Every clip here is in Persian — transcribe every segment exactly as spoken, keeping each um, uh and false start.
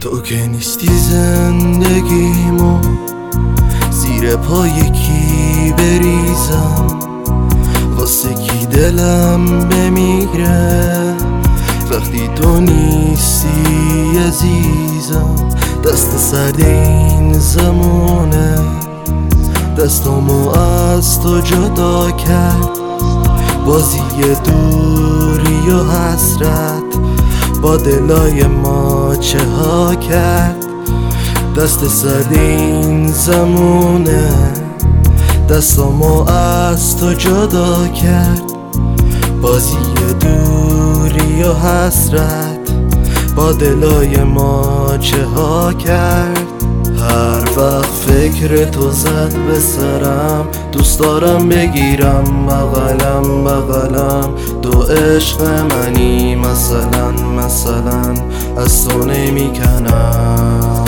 تو که نیستی زندگیمو زیر پای کی بریزم، واسه کی دلم بمیره وقتی تو نیستی عزیزم. دست سرد این زمونه دستامو از تو جدا کرد، بازی دوری و حسرت با دلای ما چه ها کرد. دست سرد این زمونه دستامو از تو جدا کرد، بازی دوری و حسرت با دلای ما چه ها کرد. هر وقت فکر تو زد به سرم، دوست دارم بگیرم بغلم بغلم. دو عشق منی مثلا مثلا از تو نمیکنم.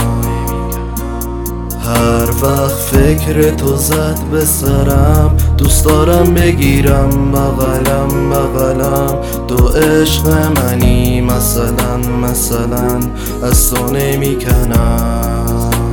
هر وقت فکر تو زد به سرم، دوست دارم بگیرم بغلم بغلم. دو عشق منی مثلا مثلا از تو نمیکنم.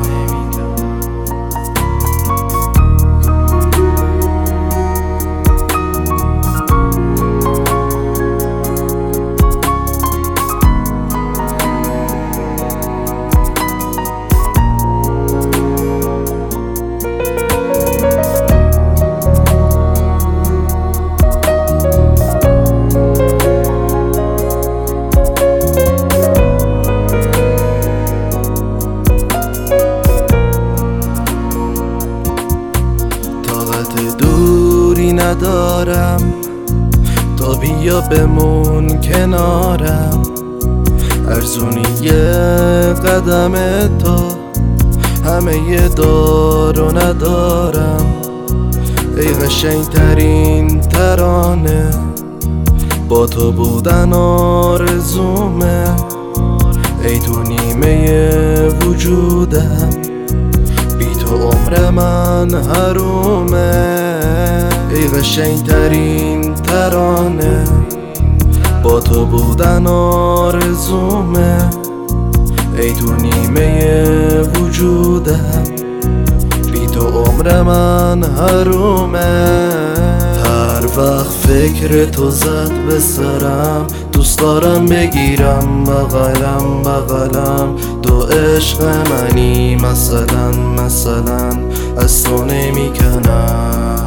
دوری ندارم تا بیا بمون کنارم، ارزونی یه قدم تو همه یه دارو ندارم. ای قشنگ ترین ترانه با تو بودن آرزومه، ای تو نیمه وجودم بی تو عمر من حرومه. ای قشنگ ترین ترانه با تو بودن آرزومه، ای تو نیمه وجودم بی تو عمر من حرومه. هر وقت فکر تو زد به سرم، دوست دارم بگیرم بغلم بغلم. دو عشق منی مثلا مثلا از تو نمیکنم.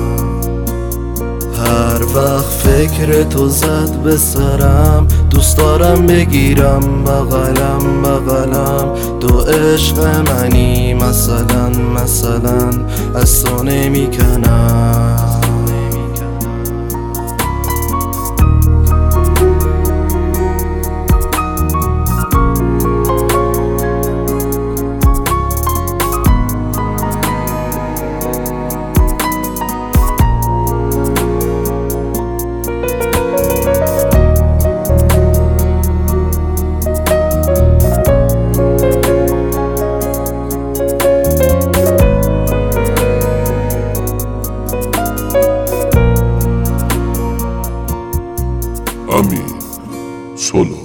هر وقت فکر تو زد به سرم، دوست دارم بگیرم بغلم بغلم. دو عشق منی مثلا مثلا از تو نمیکنم. Amin, solo.